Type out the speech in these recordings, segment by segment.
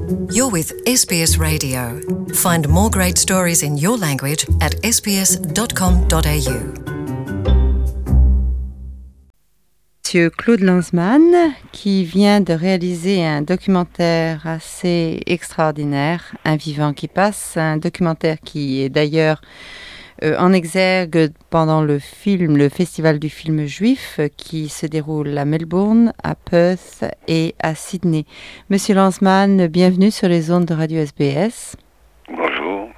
You're with SBS Radio. Find more great stories in your language at sbs.com.au. Monsieur Claude Lanzmann, qui vient de réaliser un documentaire assez extraordinaire, Un vivant qui passe, un documentaire qui est d'ailleurs en exergue pendant le festival du film juif qui se déroule à Melbourne, à Perth et à Sydney. Monsieur Lanzmann, bienvenue sur les ondes de Radio SBS. Bonjour.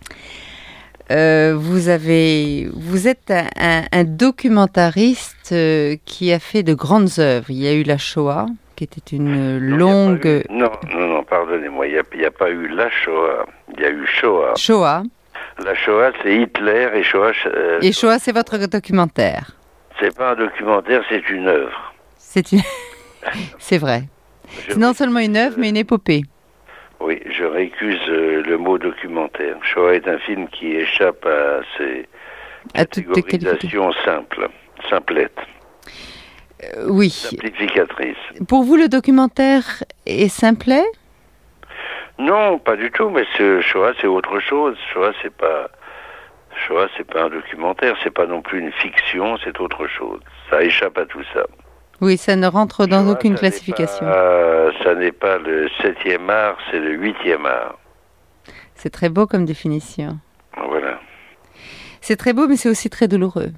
Vous êtes un documentariste qui a fait de grandes œuvres. Il y a eu la Shoah, qui était une longue... Non, pardonnez-moi, il n'y a pas eu la Shoah, il y a eu Shoah. Shoah. La Shoah, c'est Hitler et Shoah... Et Shoah, c'est votre documentaire. C'est pas un documentaire, c'est une œuvre. C'est vrai. C'est non seulement une œuvre, mais une épopée. Oui, je récuse le mot documentaire. Shoah est un film qui échappe à ces catégorisations simplettes. Oui. Simplificatrices. Pour vous, le documentaire est simplet ? Non, pas du tout, mais Shoah, c'est autre chose. Shoah, c'est pas un documentaire, c'est pas non plus une fiction, c'est autre chose. Ça échappe à tout ça. Oui, ça ne rentre dans aucune classification. Ça n'est pas le 7e art, c'est le 8e art. C'est très beau comme définition. Voilà. C'est très beau, mais c'est aussi très douloureux.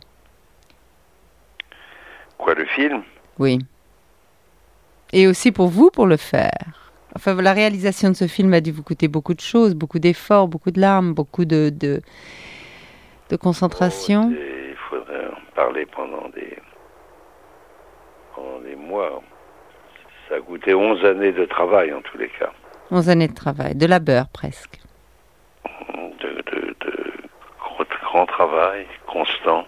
Quoi, le film ? Oui. Et aussi pour vous, pour le faire. Enfin, la réalisation de ce film a dû vous coûter beaucoup de choses, beaucoup d'efforts, beaucoup de larmes, beaucoup de concentration. Il faudrait en parler pendant des mois. Ça a coûté 11 années de travail, en tous les cas. 11 années de travail, de labeur presque. De grand travail, constant.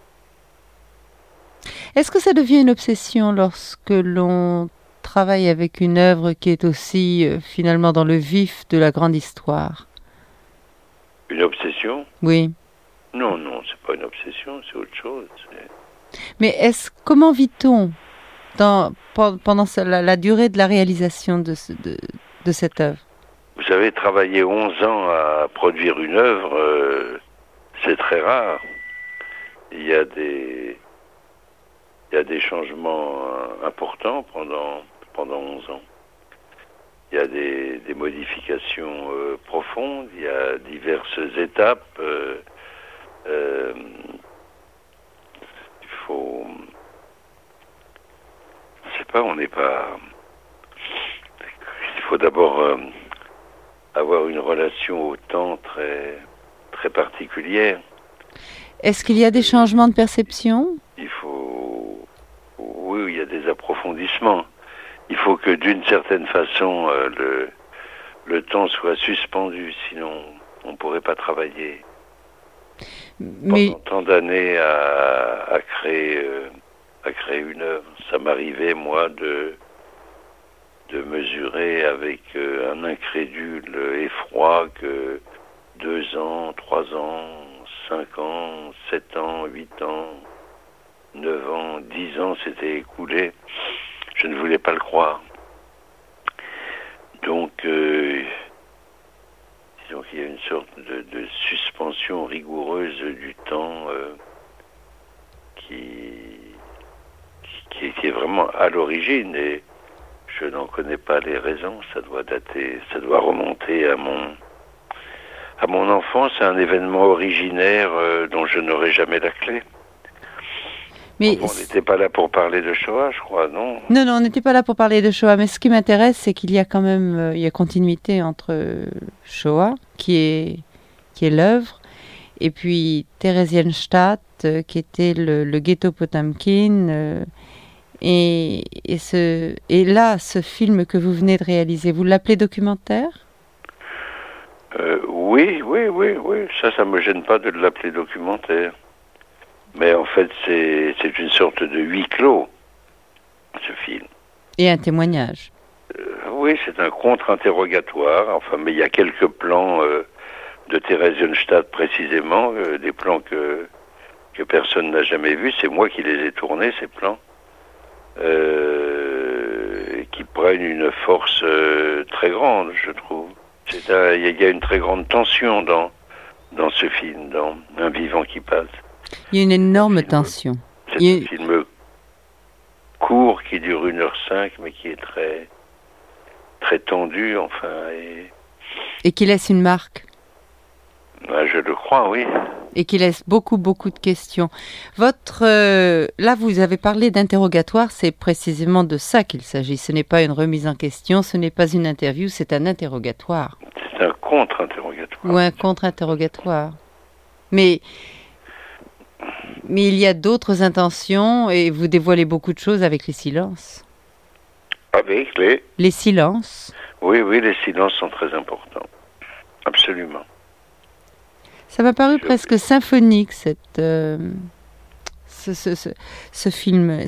Est-ce que ça devient une obsession lorsque l'on travaille avec une œuvre qui est aussi finalement dans le vif de la grande histoire? Une obsession ? Oui. Non, c'est pas une obsession, c'est autre chose. Mais comment vit-on pendant la durée de la réalisation de cette œuvre? Vous avez travaillé 11 ans à produire une œuvre, c'est très rare. Il y a des changements importants pendant 11 ans. Il y a des modifications profondes, il y a diverses étapes. Il faut... Je sais pas, il faut d'abord avoir une relation au temps très, très particulière. Est-ce qu'il y a des changements de perception ? Oui, il y a des approfondissements. Il faut que d'une certaine façon le temps soit suspendu, sinon on ne pourrait pas travailler pendant tant d'années à créer une œuvre. Ça m'arrivait, moi, de mesurer avec un incrédule effroi que 2 ans, 3 ans, 5 ans, 7 ans, 8 ans, 9 ans, 10 ans s'étaient écoulés. Je ne voulais pas le croire. Donc, disons qu'il y a une sorte de suspension rigoureuse du temps qui est vraiment à l'origine, et je n'en connais pas les raisons. Ça doit remonter à mon enfance, à un événement originaire dont je n'aurai jamais la clé. Mais on n'était pas là pour parler de Shoah, je crois, non ? Non, on n'était pas là pour parler de Shoah, mais ce qui m'intéresse, c'est qu'il y a quand même continuité entre Shoah, qui est l'œuvre, et puis Theresienstadt, qui était le ghetto Potemkin, et là, ce film que vous venez de réaliser, vous l'appelez documentaire ? Oui, ça me gêne pas de l'appeler documentaire. Mais en fait, c'est une sorte de huis clos, ce film. Et un témoignage. Oui, c'est un contre-interrogatoire. Enfin, mais il y a quelques plans de Theresienstadt précisément, des plans que personne n'a jamais vus. C'est moi qui les ai tournés, ces plans, qui prennent une force très grande, je trouve. Il y a une très grande tension dans ce film, dans Un vivant qui passe. Il y a une énorme tension. C'est un film court qui dure 1h05, mais qui est très, très tendu, enfin. Et qui laisse une marque. Je le crois, oui. Et qui laisse beaucoup de questions. Là, vous avez parlé d'interrogatoire, c'est précisément de ça qu'il s'agit. Ce n'est pas une remise en question, ce n'est pas une interview, c'est un interrogatoire. C'est un contre-interrogatoire. Ou un contre-interrogatoire. Mais il y a d'autres intentions et vous dévoilez beaucoup de choses avec les silences. Avec les silences. Oui, les silences sont très importants. Absolument. Ça m'a paru presque symphonique, ce film.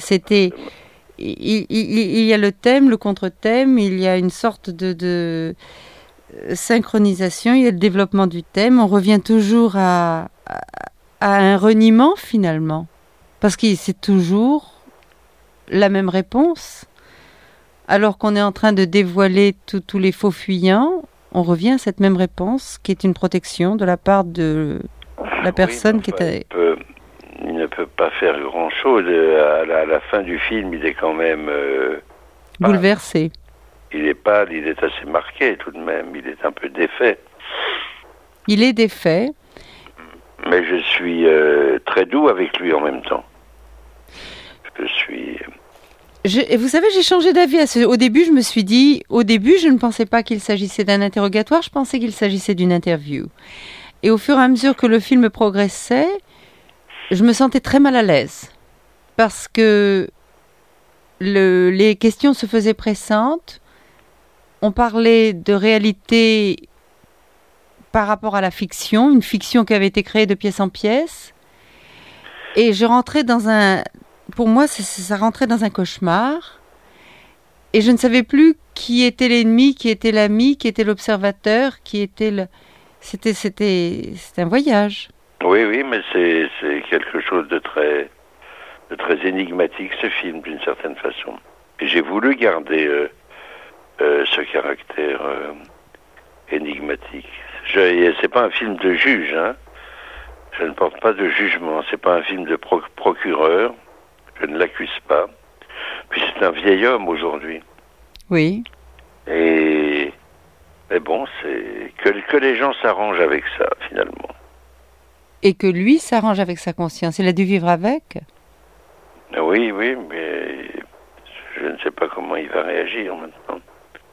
Il y a le thème, le contre-thème, il y a une sorte de synchronisation, il y a le développement du thème. On revient toujours à un reniement, finalement. Parce que c'est toujours la même réponse. Alors qu'on est en train de dévoiler tous les faux fuyants, on revient à cette même réponse, qui est une protection de la part de la personne qui était... Il ne peut pas faire grand-chose. À la fin du film, il est quand même... bouleversé. Il est pâle, il est assez marqué tout de même. Il est un peu défait. Il est défait. Mais je suis très doux avec lui en même temps. Je suis... Vous savez, j'ai changé d'avis. Au début, je me suis dit... Au début, je ne pensais pas qu'il s'agissait d'un interrogatoire, je pensais qu'il s'agissait d'une interview. Et au fur et à mesure que le film progressait, je me sentais très mal à l'aise. Parce que les questions se faisaient pressantes. On parlait de réalité par rapport à la fiction, une fiction qui avait été créée de pièce en pièce. Et je rentrais dans un... Pour moi, ça rentrait dans un cauchemar. Et je ne savais plus qui était l'ennemi, qui était l'ami, qui était l'observateur, qui était le... C'était un voyage. Oui, mais c'est quelque chose de très énigmatique, ce film, d'une certaine façon. Et j'ai voulu garder ce caractère énigmatique. C'est pas un film de juge, hein. Je ne porte pas de jugement. C'est pas un film de procureur. Je ne l'accuse pas. Puis c'est un vieil homme aujourd'hui. Oui. Mais bon, c'est que les gens s'arrangent avec ça, finalement. Et que lui s'arrange avec sa conscience. Il a dû vivre avec. Oui, mais je ne sais pas comment il va réagir maintenant.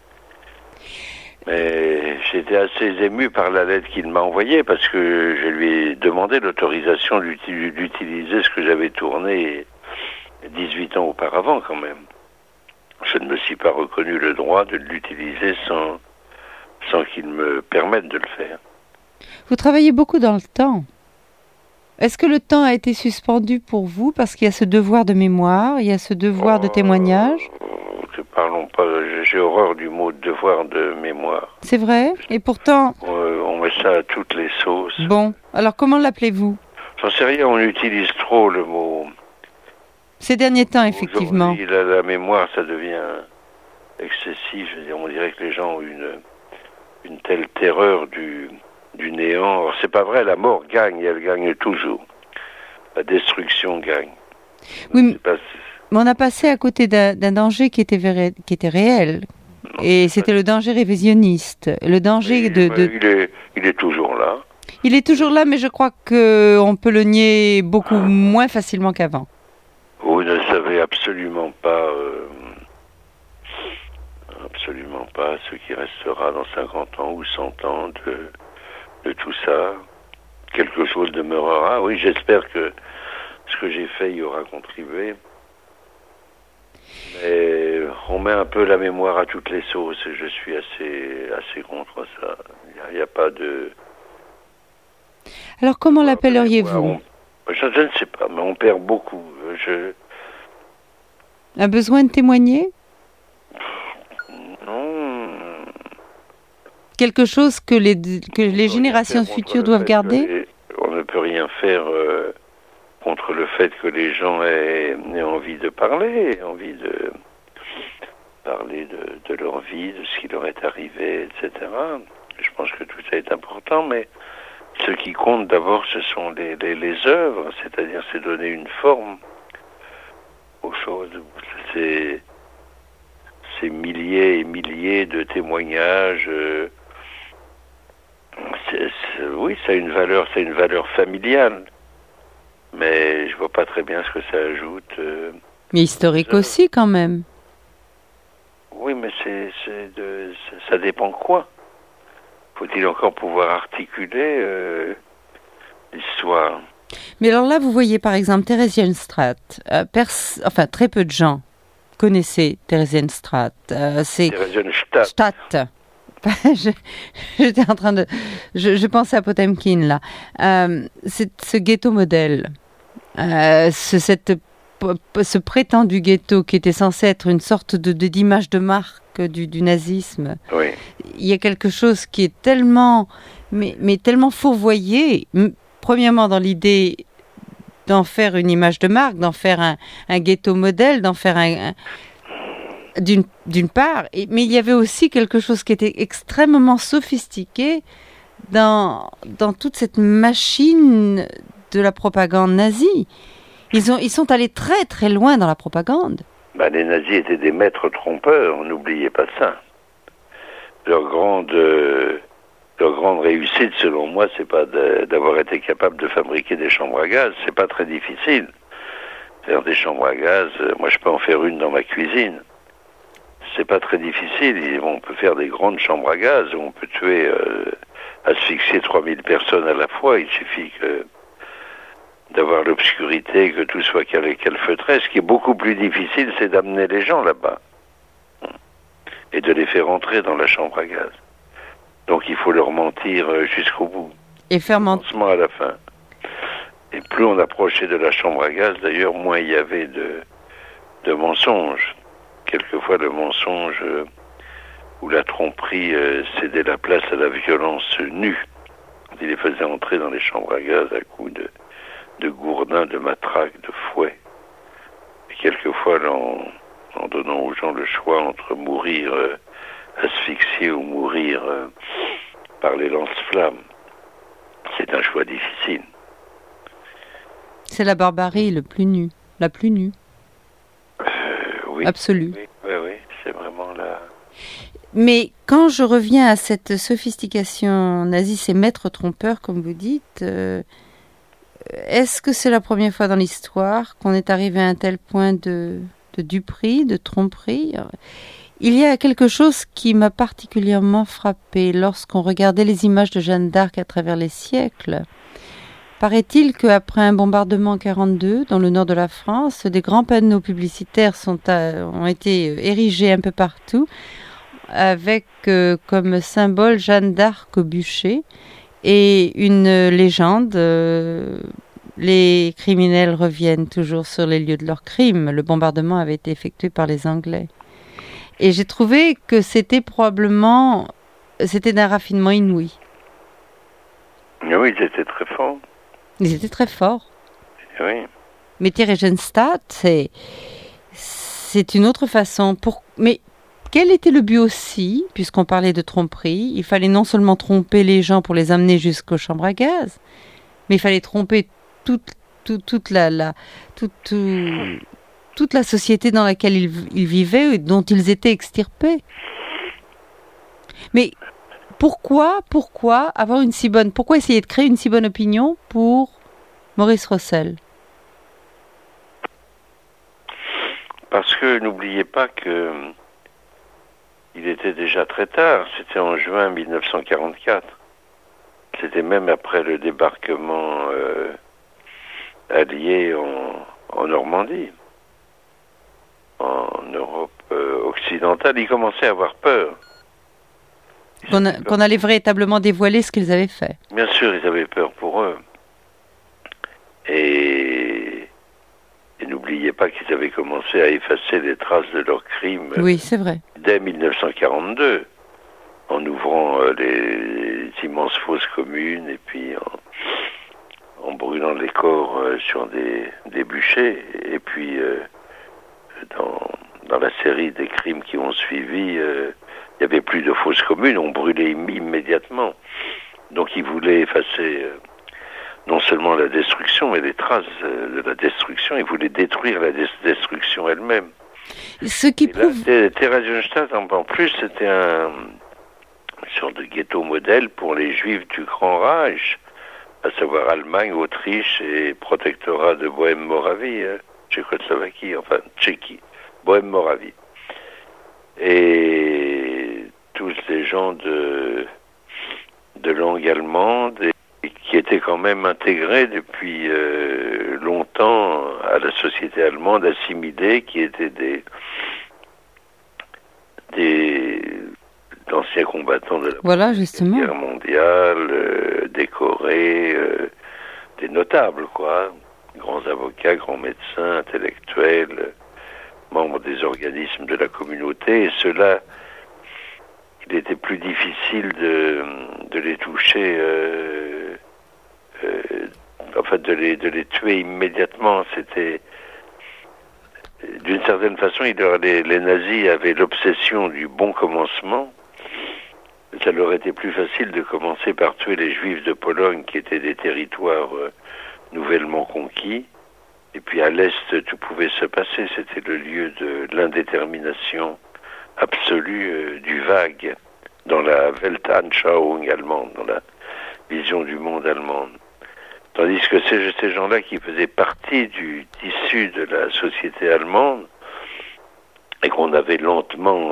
Mais j'étais assez ému par la lettre qu'il m'a envoyée parce que je lui ai demandé l'autorisation d'utiliser ce que j'avais tourné 18 ans auparavant quand même. Je ne me suis pas reconnu le droit de l'utiliser sans qu'il me permette de le faire. Vous travaillez beaucoup dans le temps. Est-ce que le temps a été suspendu pour vous parce qu'il y a ce devoir de mémoire, il y a ce devoir de témoignage? Ne parlons pas, j'ai horreur du mot devoir de mémoire. C'est vrai? Et pourtant... on met ça à toutes les sauces. Bon, alors comment l'appelez-vous? J'en sais rien, on utilise trop le mot. Ces derniers temps, effectivement. Aujourd'hui, la mémoire, ça devient excessif. Je veux dire, on dirait que les gens ont une telle terreur du néant. Or, c'est pas vrai, la mort gagne, elle gagne toujours. La destruction gagne. Oui, mais on a passé à côté d'un danger qui était réel. Et c'était le danger révisionniste. Le danger Il est toujours là. Il est toujours là, mais je crois qu'on peut le nier beaucoup moins facilement qu'avant. Vous ne savez absolument pas ce qui restera dans 50 ans ou 100 ans de tout ça. Quelque chose demeurera. Oui, j'espère que ce que j'ai fait y aura contribué. Mais on met un peu la mémoire à toutes les sauces et je suis assez contre ça. Il n'y a pas de... Alors comment l'appelleriez-vous? Je ne sais pas, mais on perd beaucoup. Un besoin de témoigner? Non. Quelque chose que les générations futures doivent garder? On ne peut rien faire contre le fait que les gens aient envie de parler, parler de leur vie, de ce qui leur est arrivé, etc. Je pense que tout ça est important, mais ce qui compte d'abord, ce sont les œuvres, c'est-à-dire c'est donner une forme aux choses. Ces milliers et milliers de témoignages, oui, ça a une valeur familiale, mais je vois pas très bien ce que ça ajoute. Mais historique aussi, quand même. Oui, mais ça dépend quoi. Faut-il encore pouvoir articuler l'histoire? Mais alors là, vous voyez par exemple Theresienstadt. Très peu de gens connaissaient Theresienstadt. Theresienstadt. J'étais en train de... Je pensais à Potemkin, là. C'est ce ghetto modèle. Ce prétendu ghetto qui était censé être une sorte d'image de marque du nazisme. Oui. Il y a quelque chose qui est tellement... Mais tellement fourvoyé. Premièrement, dans l'idée d'en faire une image de marque, d'en faire un ghetto modèle, d'en faire d'une part, mais il y avait aussi quelque chose qui était extrêmement sophistiqué dans toute cette machine de la propagande nazie. Ils sont allés très très loin dans la propagande. Les nazis étaient des maîtres trompeurs, n'oubliez pas ça. Leur grande réussite, selon moi, c'est pas d'avoir été capable de fabriquer des chambres à gaz. C'est pas très difficile. Faire des chambres à gaz, moi je peux en faire une dans ma cuisine. C'est pas très difficile. On peut faire des grandes chambres à gaz où on peut tuer, asphyxier 3000 personnes à la fois. Il suffit d'avoir l'obscurité, que tout soit calfeutré. Ce qui est beaucoup plus difficile, c'est d'amener les gens là-bas et de les faire entrer dans la chambre à gaz. Donc il faut leur mentir jusqu'au bout. Et faire mentir à la fin. Et plus on approchait de la chambre à gaz, d'ailleurs, moins il y avait de mensonges. Quelquefois, le mensonge ou la tromperie cédait la place à la violence nue. Il les faisait entrer dans les chambres à gaz à coups de gourdins, de matraques, de fouets. Et quelquefois, en donnant aux gens le choix entre mourir asphyxié ou mourir par les lance-flammes, c'est un choix difficile. C'est la barbarie la plus nue. Oui. Absolue. Oui, c'est vraiment là. Mais quand je reviens à cette sophistication nazie, ces maîtres trompeurs, comme vous dites, est-ce que c'est la première fois dans l'histoire qu'on est arrivé à un tel point de duperie, de tromperie? Il y a quelque chose qui m'a particulièrement frappée lorsqu'on regardait les images de Jeanne d'Arc à travers les siècles. Paraît-il qu'après un bombardement en 1942 dans le nord de la France, des grands panneaux publicitaires ont été érigés un peu partout avec comme symbole Jeanne d'Arc au bûcher et une légende. Les criminels reviennent toujours sur les lieux de leurs crimes. Le bombardement avait été effectué par les Anglais. Et j'ai trouvé que c'était d'un raffinement inouï. Oui, ils étaient très forts. Ils étaient très forts. Oui. Mais Theresienstadt, c'est une autre façon. Mais quel était le but aussi, puisqu'on parlait de tromperie? Il fallait non seulement tromper les gens pour les amener jusqu'aux chambres à gaz, mais il fallait tromper toute la société dans laquelle ils vivaient et dont ils étaient extirpés. Mais pourquoi avoir une si bonne... Pourquoi essayer de créer une si bonne opinion pour Maurice Rossel? Parce que n'oubliez pas que il était déjà très tard. C'était en juin 1944. C'était même après le débarquement allié en Normandie, en Europe occidentale. Ils commençaient à avoir peur. Qu'on allait véritablement dévoiler ce qu'ils avaient fait. Bien sûr, ils avaient peur pour eux. Et n'oubliez pas qu'ils avaient commencé à effacer les traces de leurs crimes. Oui, c'est vrai. Dès 1942, en ouvrant les immenses fosses communes et puis en brûlant les corps sur des bûchers. Et puis dans la série des crimes qui ont suivi, il n'y avait plus de fosses communes, on brûlait immédiatement. Donc ils voulaient effacer non seulement la destruction, mais les traces de la destruction, ils voulaient détruire la destruction elle-même. Ce qui prouve... Theresienstadt, en plus, c'était une sorte de ghetto modèle pour les Juifs du Grand Reich, à savoir Allemagne, Autriche et protectorat de Bohême-Moravie, Tchécoslovaquie, enfin Tchéquie, Bohême-Moravie. Et tous les gens de langue allemande et qui étaient quand même intégrés depuis longtemps à la société allemande, assimilés, qui étaient d'anciens combattants de la Guerre mondiale, décorés, des notables, quoi, grands avocats, grands médecins, intellectuels, membres des organismes de la communauté, et ceux-là, il était plus difficile de les toucher, enfin de les tuer immédiatement. C'était, d'une certaine façon, les nazis avaient l'obsession du bon commencement. Ça leur était plus facile de commencer par tuer les Juifs de Pologne, qui étaient des territoires nouvellement conquis. Et puis à l'Est, tout pouvait se passer. C'était le lieu de l'indétermination absolue du vague, dans la Weltanschauung allemande, dans la vision du monde allemande. Tandis que ces gens-là qui faisaient partie du tissu de la société allemande, et qu'on avait lentement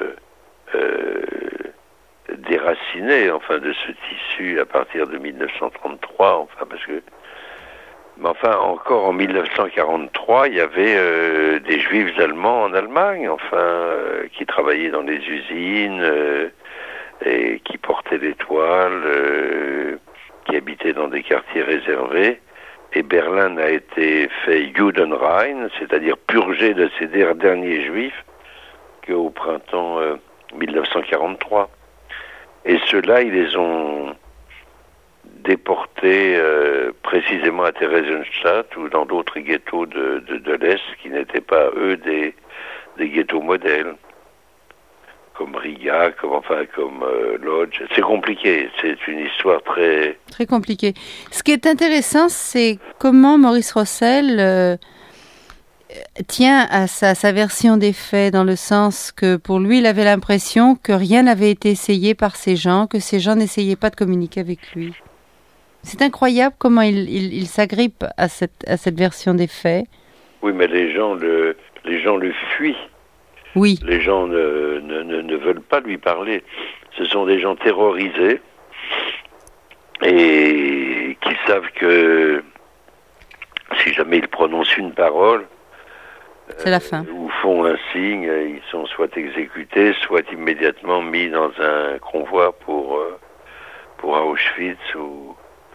déraciné, enfin, de ce tissu à partir de 1933, enfin, parce que... Mais enfin, encore en 1943, il y avait des Juifs allemands en Allemagne, enfin, qui travaillaient dans les usines, et qui portaient des toiles, qui habitaient dans des quartiers réservés. Et Berlin a été fait Judenrein, c'est-à-dire purgé de ces derniers Juifs, qu'au printemps 1943. Et ceux-là, ils les ont déportés précisément à Theresienstadt ou dans d'autres ghettos de l'Est qui n'étaient pas, eux, des ghettos modèles, comme Riga, comme Lodz. C'est compliqué, c'est une histoire très... Très compliquée. Ce qui est intéressant, c'est comment Maurice Rossel tient à sa version des faits, dans le sens que pour lui, il avait l'impression que rien n'avait été essayé par ces gens, que ces gens n'essayaient pas de communiquer avec lui. C'est incroyable comment il s'agrippe à cette version des faits. Oui, mais les gens le fuient. Oui. Les gens ne veulent pas lui parler. Ce sont des gens terrorisés et qui savent que si jamais ils prononcent une parole, c'est la fin. Ou font un signe, ils sont soit exécutés, soit immédiatement mis dans un convoi pour Auschwitz ou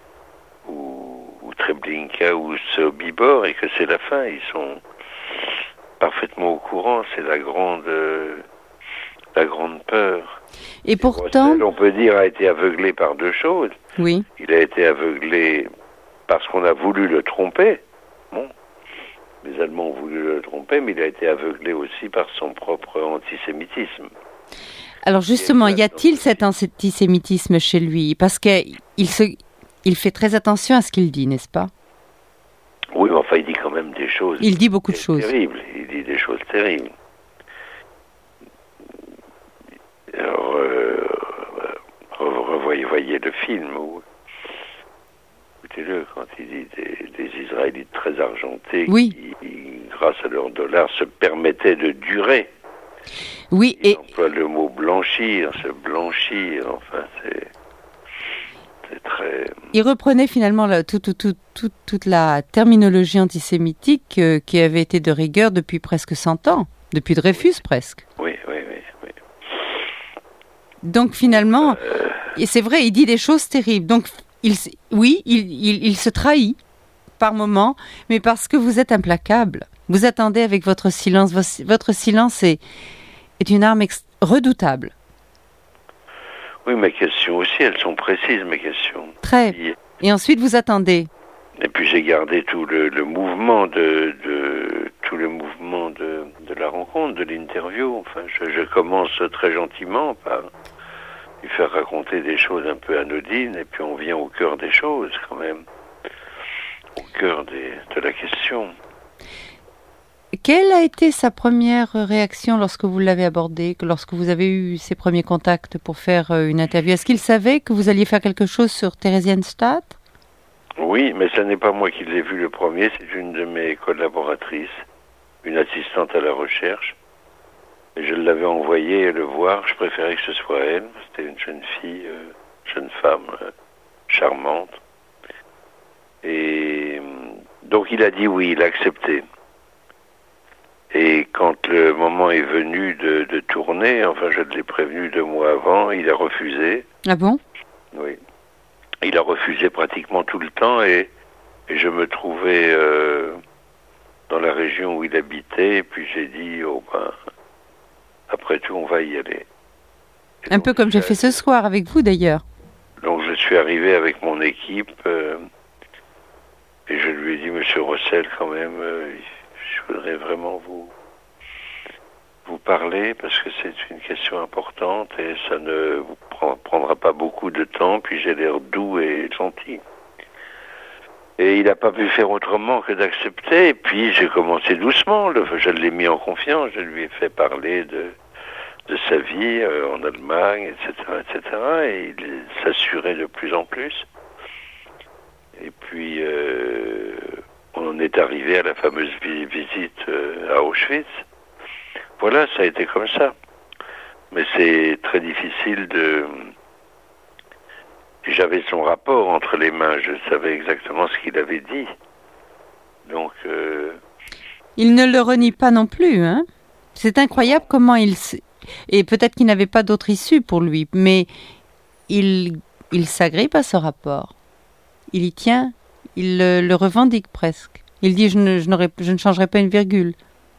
Treblinka ou Sobibor, et que c'est la fin. Ils sont parfaitement au courant. C'est la grande peur. Et pourtant, Rossel, on peut dire, a été aveuglé par deux choses. Oui. Il a été aveuglé parce qu'on a voulu le tromper. Bon. Les Allemands ont voulu le tromper, mais il a été aveuglé aussi par son propre antisémitisme. Alors justement, y a-t-il cet antisémitisme chez lui? Parce qu'il fait très attention à ce qu'il dit, n'est-ce pas? Oui, mais enfin, il dit quand même des choses... Il dit beaucoup de choses. Terribles. Il dit des choses terribles. Alors, voyez le film, écoutez-le, quand il dit des Israélites très argentés, oui, qui, grâce à leur dollar, se permettaient de durer. Oui, il emploie le mot blanchir, se blanchir, enfin, c'est très... Il reprenait finalement toute la terminologie antisémitique qui avait été de rigueur depuis presque 100 ans, depuis Dreyfus presque. Oui. Donc finalement, et c'est vrai, il dit des choses terribles. Donc il se trahit par moments, mais parce que vous êtes implacable. Vous attendez avec votre silence. Votre silence est une arme redoutable. Oui, mes questions aussi, elles sont précises, mes questions. Très. Et ensuite, vous attendez. Et puis j'ai gardé tout le mouvement de tout tout le mouvement de la rencontre, de l'interview. Enfin, je commence très gentiment par lui faire raconter des choses un peu anodines, et puis on vient au cœur des choses quand même, au cœur de la question. Quelle a été sa première réaction lorsque vous l'avez abordé, lorsque vous avez eu ses premiers contacts pour faire une interview? Est-ce qu'il savait que vous alliez faire quelque chose sur Theresienstadt? Oui, mais ce n'est pas moi qui l'ai vu le premier, c'est une de mes collaboratrices, une assistante à la recherche. Et je l'avais envoyée le voir, je préférais que ce soit elle. C'était une jeune fille, jeune femme charmante. Et donc il a dit oui, il a accepté. Et quand le moment est venu de tourner, enfin je l'ai prévenu 2 mois avant, il a refusé. Ah bon? Oui. Il a refusé pratiquement tout le temps et je me trouvais dans la région où il habitait, et puis j'ai dit, oh ben, après tout, on va y aller. Et Un donc, peu comme j'ai fait ce soir avec vous d'ailleurs. Donc je suis arrivé avec mon équipe et je lui ai dit, Monsieur Rossel, quand même, je voudrais vraiment vous parler parce que c'est une question importante et ça ne vous prendra pas beaucoup de temps, puis j'ai l'air doux et gentil. Et il n'a pas pu faire autrement que d'accepter, et puis j'ai commencé doucement, je l'ai mis en confiance, je lui ai fait parler de sa vie en Allemagne, etc., et il s'assurait de plus en plus. Et puis on en est arrivé à la fameuse visite à Auschwitz. Voilà, ça a été comme ça. Mais c'est très difficile J'avais son rapport entre les mains, je savais exactement ce qu'il avait dit. Donc... Il ne le renie pas non plus, hein? C'est incroyable comment Et peut-être qu'il n'avait pas d'autre issue pour lui, mais il s'agrippe à ce rapport. Il y tient, il le revendique presque. Il dit je ne changerai pas une virgule.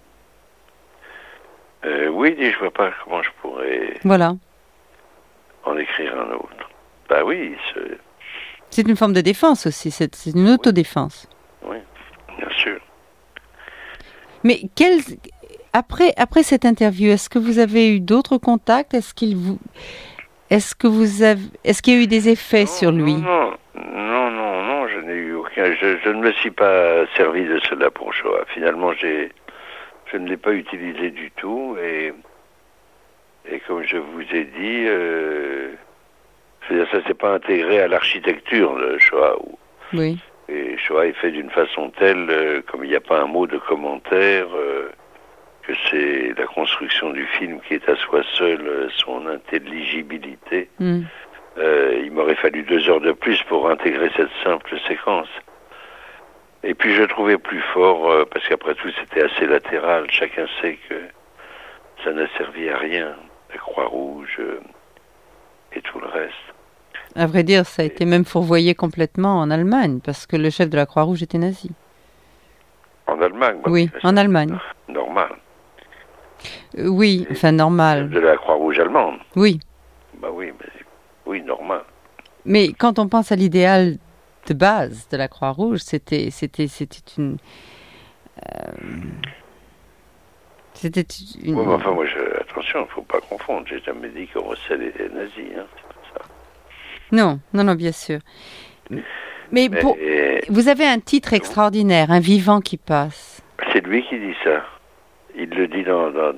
Oui, il dit je vois pas comment je pourrais en écrire un autre. Bah oui. C'est une forme de défense aussi, c'est une autodéfense. Oui, bien sûr. Mais après cette interview, est-ce que vous avez eu d'autres contacts? Est-ce qu'il y a eu des effets sur lui? Non, je n'ai eu aucun. Je ne me suis pas servi de cela pour Shoah. Finalement, je ne l'ai pas utilisé du tout et comme je vous ai dit, ça s'est pas intégré à l'architecture de Shoah. Oui. Et Shoah est fait d'une façon telle, comme il n'y a pas un mot de commentaire, que c'est la construction du film qui est à soi seule son intelligibilité. Il m'aurait fallu 2 heures de plus pour intégrer cette simple séquence. Et puis je trouvais plus fort, parce qu'après tout c'était assez latéral, chacun sait que ça n'a servi à rien, la Croix-Rouge et tout le reste. À vrai dire, ça a été même fourvoyé complètement en Allemagne, parce que le chef de la Croix-Rouge était nazi. En Allemagne? Oui, en Allemagne. Normal. Oui, enfin normal. De la Croix-Rouge allemande? Oui. Bah oui, oui, normal. Mais quand on pense à l'idéal de base de la Croix-Rouge, c'était une... C'était une... Oui, mais enfin, moi, attention, il ne faut pas confondre. J'ai jamais dit que Rossel était nazi, hein, c'est pas ça. Non, bien sûr. Mais vous avez un titre extraordinaire, Un vivant qui passe. C'est lui qui dit ça. Il le dit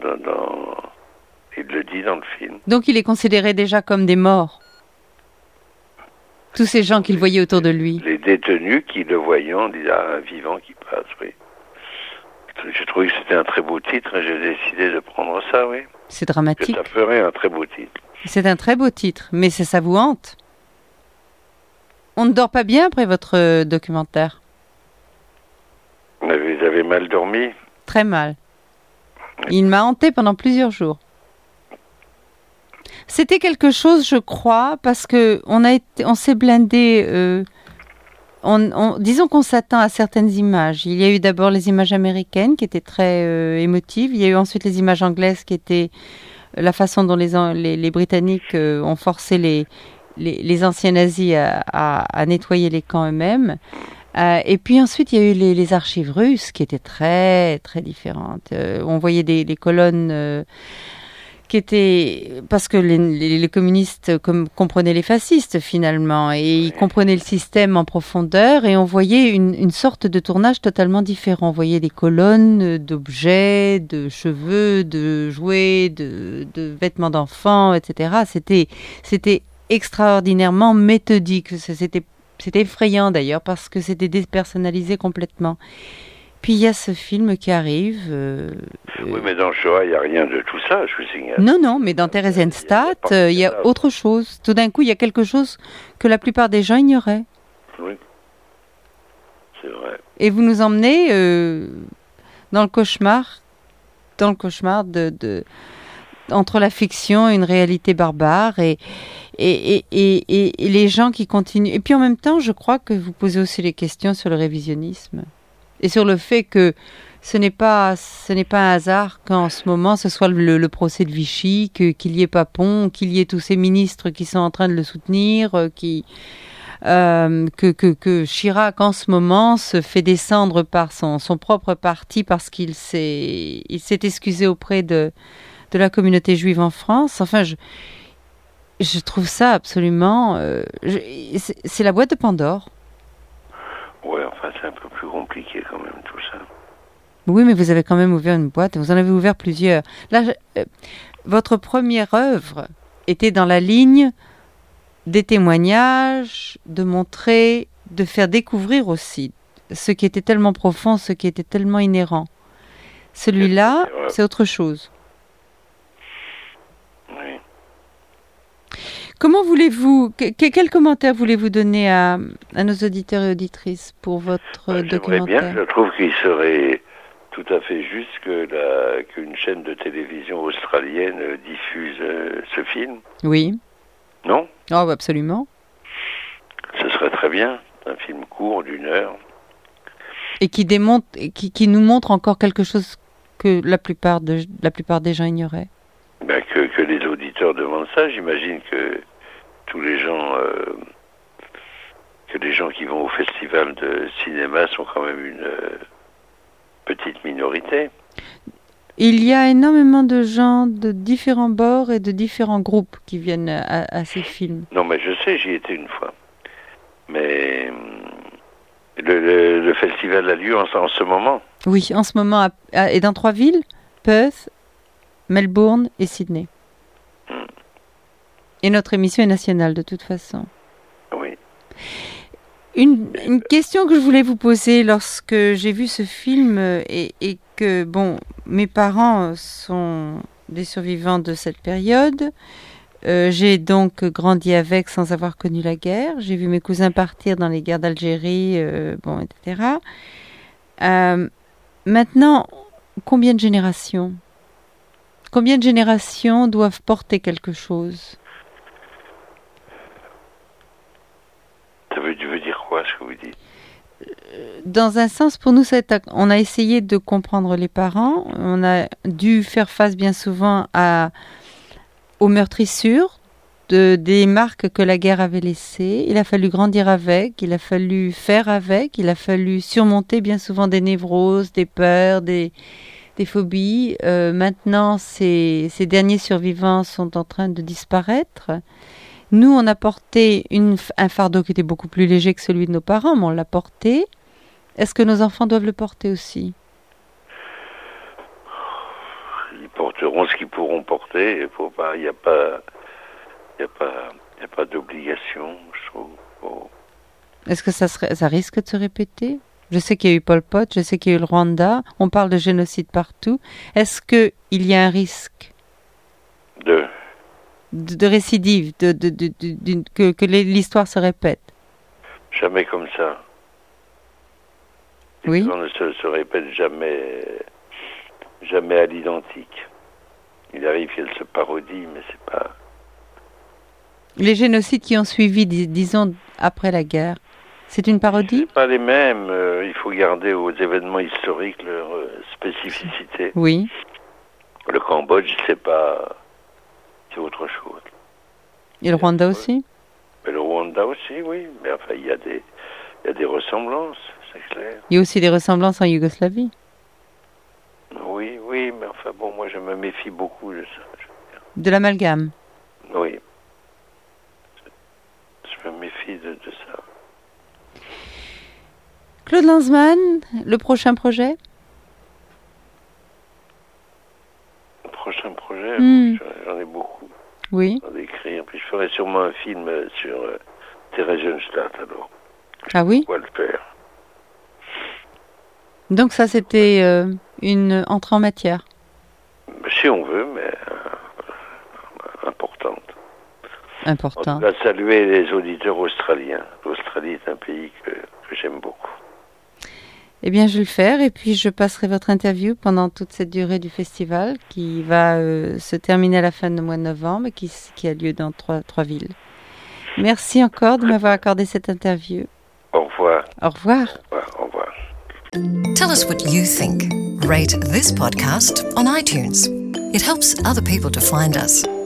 il le dit dans le film. Donc il est considéré déjà comme des morts. Tous ces gens qu'il voyait autour de lui. Les détenus qui le voyant disent un vivant qui passe, oui. J'ai trouvé que c'était un très beau titre et j'ai décidé de prendre ça, oui. C'est dramatique. Que ça ferait un très beau titre. C'est un très beau titre, mais ça vous hante. On ne dort pas bien après votre documentaire. Vous avez mal dormi? Très mal. Il m'a hanté pendant plusieurs jours. C'était quelque chose, je crois, parce que on s'est blindé. Disons qu'on s'attend à certaines images. Il y a eu d'abord les images américaines qui étaient très émotives. Il y a eu ensuite les images anglaises qui étaient la façon dont les Britanniques ont forcé les anciens nazis à nettoyer les camps eux-mêmes. Et puis ensuite, il y a eu les archives russes qui étaient très, très différentes. On voyait les colonnes qui étaient... Parce que les communistes comprenaient les fascistes, finalement, et ils comprenaient le système en profondeur, et on voyait une sorte de tournage totalement différent. On voyait des colonnes d'objets, de cheveux, de jouets, de vêtements d'enfants, etc. C'était extraordinairement méthodique. C'était effrayant d'ailleurs parce que c'était dépersonnalisé complètement. Puis il y a ce film qui arrive. Oui, mais dans Shoah, il n'y a rien de tout ça, je vous signale. Non, mais dans Theresienstadt, il y a autre chose. Tout d'un coup, il y a quelque chose que la plupart des gens ignoraient. Oui, c'est vrai. Et vous nous emmenez dans le cauchemar entre la fiction et une réalité barbare et les gens qui continuent. Et puis en même temps, je crois que vous posez aussi les questions sur le révisionnisme et sur le fait que ce n'est pas un hasard qu'en ce moment ce soit le procès de Vichy, qu'il y ait Papon, qu'il y ait tous ces ministres qui sont en train de le soutenir, que Chirac en ce moment se fait descendre par son propre parti parce qu'il s'est excusé auprès de la communauté juive en France. Enfin, je trouve ça absolument... c'est la boîte de Pandore. Ouais, enfin, c'est un peu plus compliqué quand même, tout ça. Oui, mais vous avez quand même ouvert une boîte. Vous en avez ouvert plusieurs. Là, votre première œuvre était dans la ligne des témoignages, de montrer, de faire découvrir aussi ce qui était tellement profond, ce qui était tellement inhérent. Celui-là, c'est autre chose. Oui. Comment voulez-vous, quel commentaire voulez-vous donner à nos auditeurs et auditrices pour votre documentaire? Bien, je trouve qu'il serait tout à fait juste qu'une chaîne de télévision australienne diffuse ce film. Oui. Non? Oh, absolument. Ce serait très bien, un film court d'1 heure. Et qui démontre, qui nous montre encore quelque chose que la plupart des gens ignoraient. Ben que les auditeurs demandent ça, j'imagine que tous les gens, que les gens qui vont au festival de cinéma sont quand même une petite minorité. Il y a énormément de gens de différents bords et de différents groupes qui viennent à ces films. Non, mais je sais, j'y étais une fois. Mais le festival a lieu en ce moment. Oui, en ce moment, et dans 3 villes, Perth, Melbourne et Sydney. Et notre émission est nationale de toute façon. Oui. Une question que je voulais vous poser lorsque j'ai vu ce film et que, bon, mes parents sont des survivants de cette période. J'ai donc grandi avec sans avoir connu la guerre. J'ai vu mes cousins partir dans les guerres d'Algérie, etc. Maintenant, combien de générations doivent porter quelque chose? Ça veut dire quoi, ce que vous dites? Dans un sens, pour nous, on a essayé de comprendre les parents. On a dû faire face bien souvent aux meurtrissures des marques que la guerre avait laissées. Il a fallu grandir avec, il a fallu faire avec, il a fallu surmonter bien souvent des névroses, des peurs, des phobies. Maintenant, ces derniers survivants sont en train de disparaître. Nous, on a porté un fardeau qui était beaucoup plus léger que celui de nos parents, mais on l'a porté. Est-ce que nos enfants doivent le porter aussi? Ils porteront ce qu'ils pourront porter. Il n'y a pas d'obligation, je trouve. Bon. Est-ce que ça risque de se répéter? Je sais qu'il y a eu Pol Pot, je sais qu'il y a eu le Rwanda. On parle de génocide partout. Est-ce qu'il y a un risque de récidive, que l'histoire se répète? Jamais comme ça. Oui. L'histoire ne se répète jamais à l'identique. Il arrive qu'elle se parodie, mais c'est pas... Les génocides qui ont suivi, disons, après la guerre, c'est une parodie? C'est pas les mêmes. Il faut garder aux événements historiques leur spécificité. Oui. Le Cambodge, c'est autre chose. Et le Rwanda aussi? Mais le Rwanda aussi, oui. Mais enfin, il y a Il y a des ressemblances, c'est clair. Il y a aussi des ressemblances en Yougoslavie. Oui, mais enfin bon, moi je me méfie beaucoup de ça. De l'amalgame. Oui. Je me méfie de ça. Claude Lanzmann, le prochain projet? Le prochain projet, j'en ai beaucoup. Oui. À écrire. Puis je ferai sûrement un film sur Theresienstadt alors. Ah oui? On va le faire. Donc ça, c'était une entrée en matière. Si on veut, mais importante. Important. On va saluer les auditeurs australiens. L'Australie est un pays que j'aime beaucoup. Eh bien, je vais le faire et puis je passerai votre interview pendant toute cette durée du festival qui va se terminer à la fin du mois de novembre et qui a lieu dans trois villes. Merci encore de m'avoir accordé cette interview. Au revoir. Au revoir. Au revoir. Tell us what you think. Rate this podcast on iTunes. It helps other people to find us.